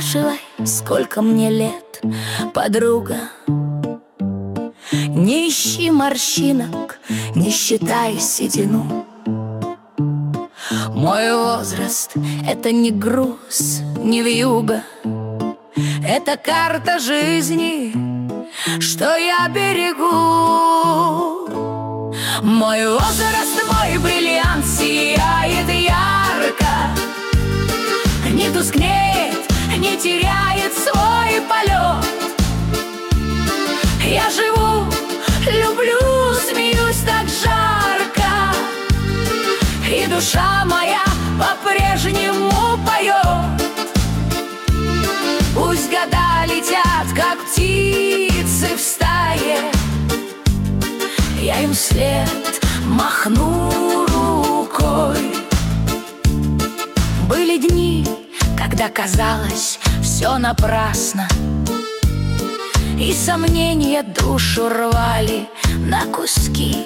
спрашивай, сколько мне лет, подруга. Не ищи морщинок, не считай седину. Мой возраст — это не груз, не вьюга. Это карта жизни, что я берегу. Мой возраст, мой бриллиант сияет ярко, не тускнеет, не теряет свой полет. Я живу, люблю, смеюсь так жарко, и душа моя по-прежнему поет. Пусть года летят, как птицы в стае, я им вслед махну рукой. Были дни, когда казалось все напрасно, и сомнения душу рвали на куски.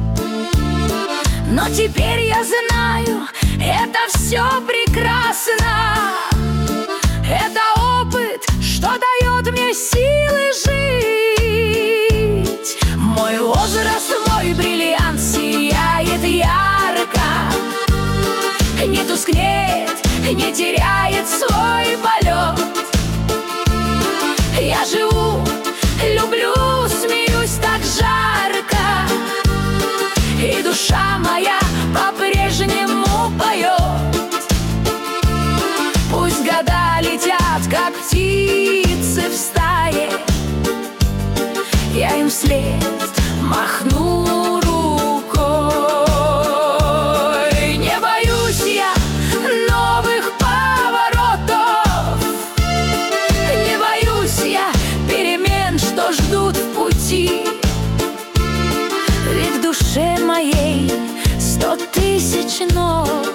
Но теперь я знаю, это все прекрасно. Это опыт, что дает мне силы жить. Мой возраст, мой бриллиант сияет ярко, не тускнеет, не теряет свой полет. Я живу, люблю, смеюсь так жарко, и душа моя по-прежнему поет. Пусть года летят, как птицы в стае, я им вслед махну рукой. Не боюсь я новых поворотов, не боюсь я перемен, что ждут в пути. Ведь в душе моей 100 000 нот.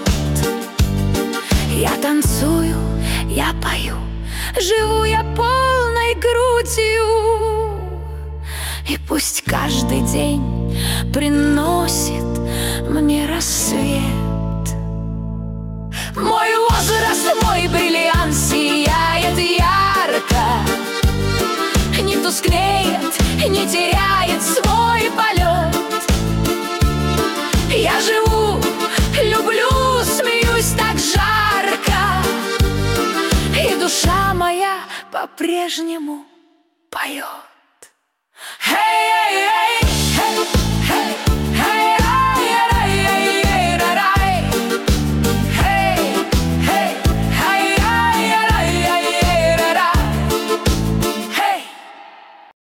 Я танцую, я пою, живу я полной грудью. И пусть каждый день приносит мне рассвет. Мой возраст, мой бриллиант сияет ярко, не тускнеет, не теряет свой полет. Я живу, люблю, смеюсь так жарко, и душа моя по-прежнему поет. Hey, hey, hey, hey.